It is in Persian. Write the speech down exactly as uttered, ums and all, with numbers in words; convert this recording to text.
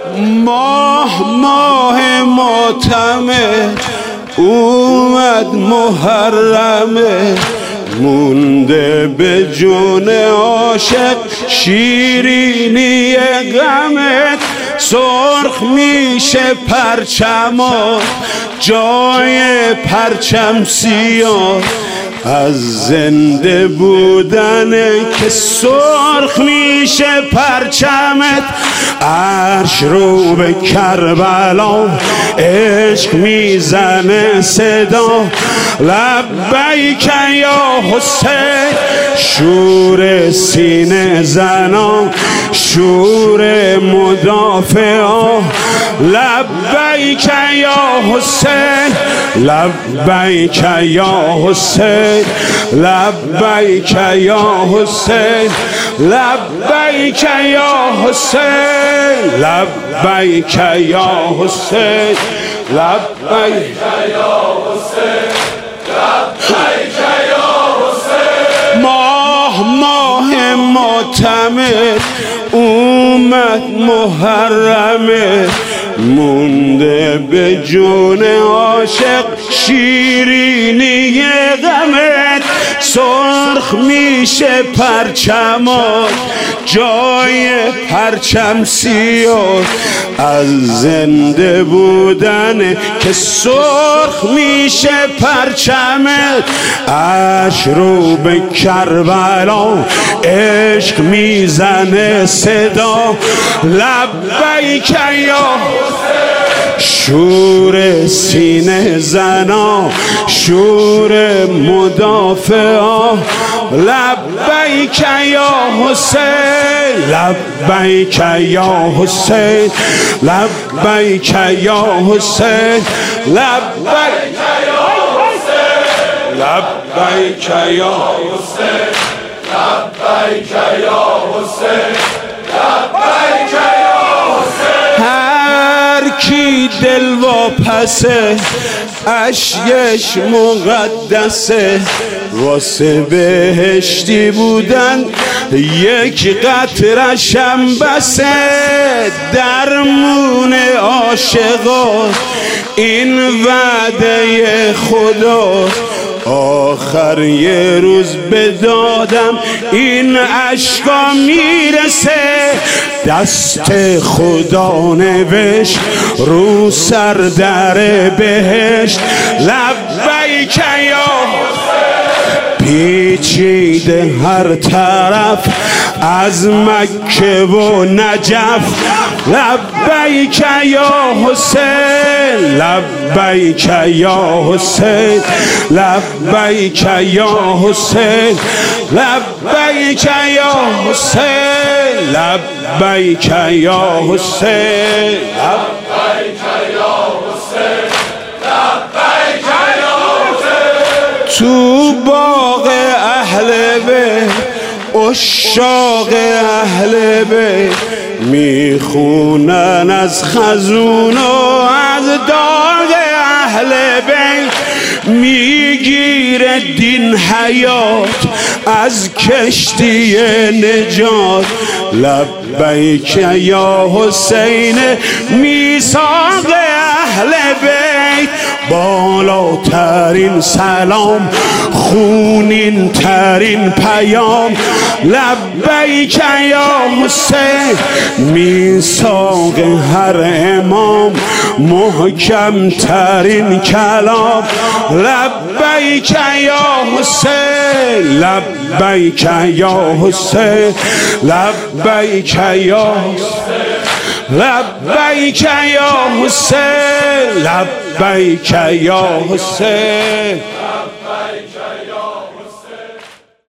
ماه ماه معتمر اومد محرمه، مونده به جون عاشق شیرینی غمت. سرخ میشه پرچمات جای پرچم سیاه، از زنده بودنه که سرخ میشه پرچمت. عرش رو به کربلا عشق میزنه صدا، لبیک یا حسین. شور سینه زنا شور مدافعا، لبیک یا حسین لبیک یا حسین لبیک یا حسین لبیک یا حسین لبیک یا حسین لبیک یا حسین لبیک یا حسین. ماه ماه معتمر اومد محرمه، مونده به جون عاشق شیرینی غمت. سرخ میشه پرچمات جای پرچم سیاه، از زنده بودن که سرخ میشه پرچمت. عرش رو به کربلا عشق میزنه صدا، لبیک یا شور سینه زنا شور مدافعا، لبیک یا حسین لبیک یا حسین لبیک یا حسین لبیک یا حسین لبیک یا حسین لبیک یا حسین لبیک یا حسین. هر کی دل واپسه اشکش مقدسه، واسه بهشتی بودن یک قطره‌شم بسه. درمون عاشقا این وعده خدا، آخر یه روز به دادم این عشقا میرسه. دست خدا نوشت رو سر در بهشت، لبیک یا پیچیده هر طرف از مکه و نجف، لبیک یا حسین لبیک یا حسین لبیک یا حسین لبیک یا حسین لبیک یا حسین لبیک یا حسین لبیک یا حسین. تو باغ اهل بیت عشاق اهل بیت میخونن از خزون و از داغ اهل بیت. میگیره دین حیات از کشتی نجات، لبیک یا حسین میثاق اهل بیت. بالاترین سلام خونین ترین پیام، لبیک یا حسین میثاق هر امام محکم ترین کلام، لبیک یا حسین لبیک یا حسین لبیک یا لبیک یا حسین لبیک یا حسین.